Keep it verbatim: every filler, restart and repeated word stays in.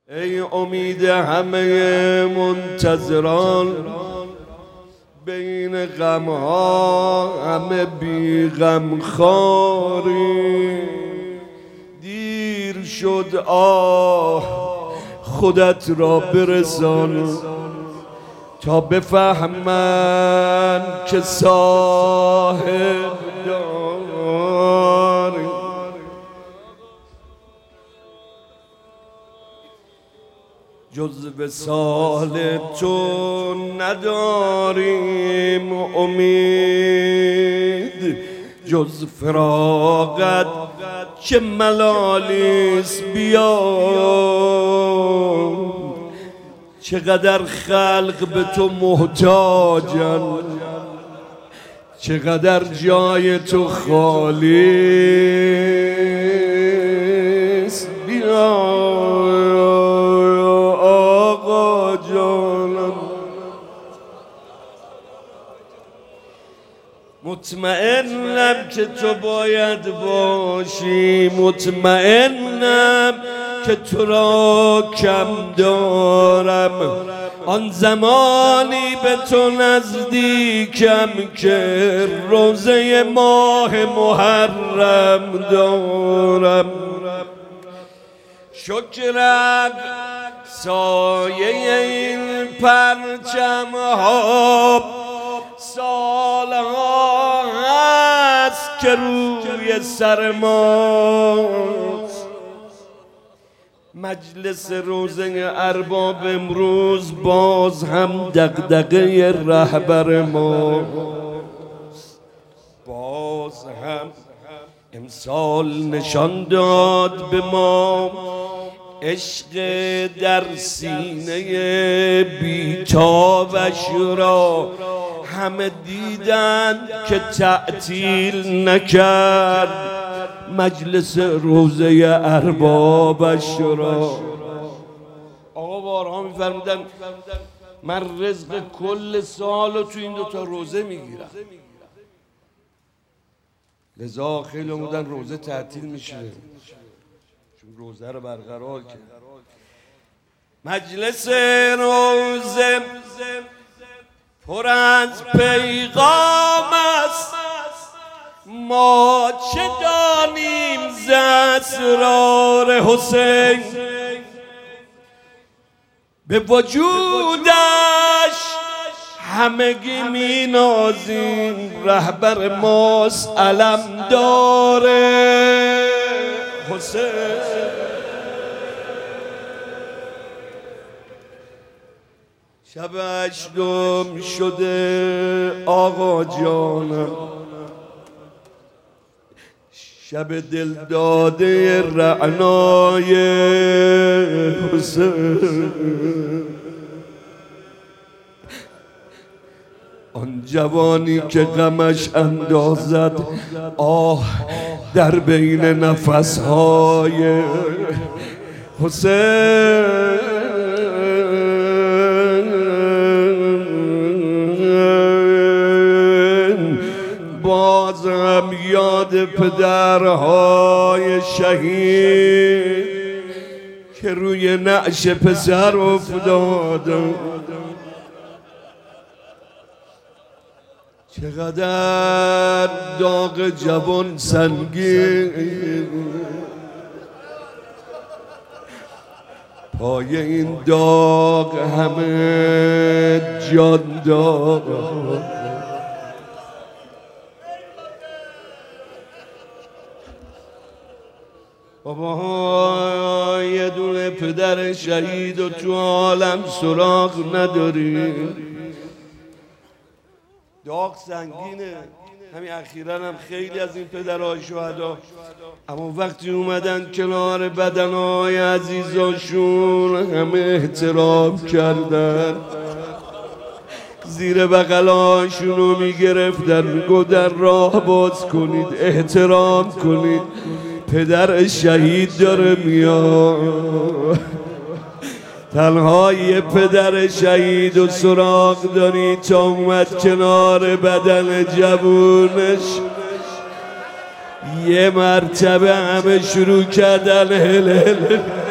ای امید همه منتظران، بین غمها همه بی غمخواری. دیر شد آه خودت را برسان تا بفهمن که صاحب داری. جز وصال تو نداریم امید، جز فراقت چه ملالیست بیا. چقدر خلق به تو محتاجن، چقدر جای تو خالیست بیا آقا جانم. مطمئنم که تو باید باشی، مطمئنم که تو را کم دارم. آن زمانی به تو نزدیکم که روزه ماه محرم دارم. شکرم سایه این پرچم ها سالها هست که روی سر ماست. مجلس روزه ارباب امروز باز هم دغدغه رهبر ماست. باز هم امسال نشان داد به ما عشق در سینه بیتابش را. همه دیدند که تعطیل نکرد مجلس روزه اربابش را. آقا بارها می‌فرمودن من رزق کل سال تو این دوتا روزه میگیرم، لذا خیلی بودن روزه تعطیل میشه چون روزه رو برقرار کرد. مجلس روزه پر از پیغام است، ما چه دانیم ز اسرار حسین. به وجودش همگی می نازیم، رهبر ماست علمدار حسین. شب هشتم شده آقا جانم، شب دل داده رعنای حسین. آن جوانی که غمش اندازد آه در بین نفسهای حسین. باز هم یاد پدرهای شهید که روی نعش پسر افتادن. چقدر داغ جوان سنگین، پای این داغ همه جان داد. بابا یه دونه پدر شهید و تو عالم سراغ نداری، داغ سنگینه. همین اخیراً هم خیلی از این پدرهای شهدا اما وقتی اومدن کنار بدنهای عزیزاشون همه احترام کردن، زیر بغلاشونو میگرفتن، میگفتن راه باز کنید، احترام کنید، پدر شهید داره میاد. تنها یه پدر شهید و سراغ داری تا اومد کنار بدن جوونش. یه مرتبه همه شروع کردن هل هل